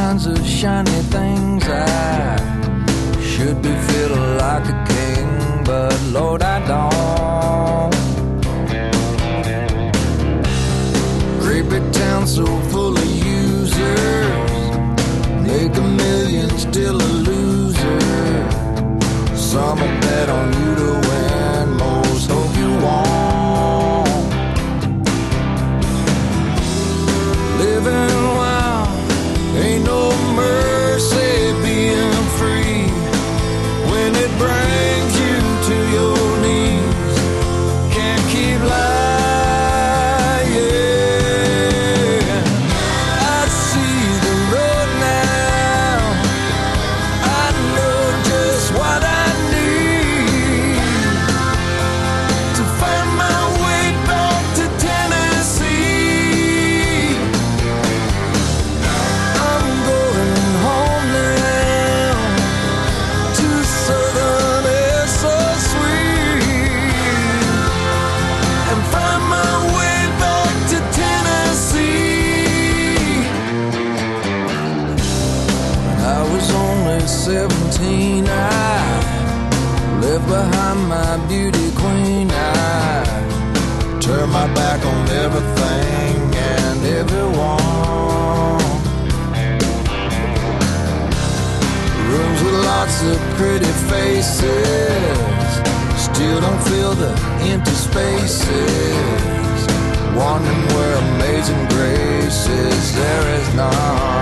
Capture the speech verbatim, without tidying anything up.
kinds of shiny things. I should be feeling like a king, but Lord, I don't. Creepy town so full of users, make a million, still a loser. Some will bet on you to win, most hope you won't. Living wild, ain't no mercy being free. When it brings you to your knees, can't keep lying. I see the road now, I know just what I need to find my way back to Tennessee. I'm going home now to southern air so sweet, and find my way back to Tennessee. When I was only seventeen, I left behind my beauty queen. I turned my back on everything and everyone. Rooms with lots of pretty faces, still don't fill the empty spaces. Wondering where Amazing Grace is, there is none.